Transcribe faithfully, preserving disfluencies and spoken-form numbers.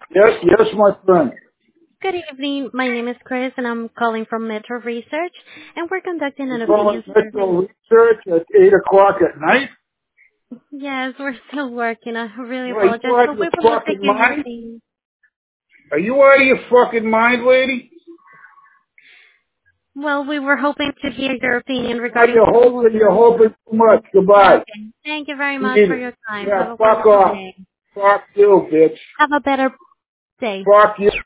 Yes, yes, my friend. Good evening. My name is Chris, and I'm calling from Metro Research, and we're conducting You an call it opinion survey. Metro Research at eight o'clock at night? Yes, we're still working. I really Well, are you apologize, out of but your we would love to fucking give your mind? opinion. Are you out of your fucking mind, lady? Well, we were hoping to hear your opinion Well, regarding you're the tool. hoping, you're hoping too much. Goodbye. Okay. Thank you very much Beat for it. your time. Yeah, Have a fuck wonderful off. day. Fuck you, bitch. Have a better day. Fuck you.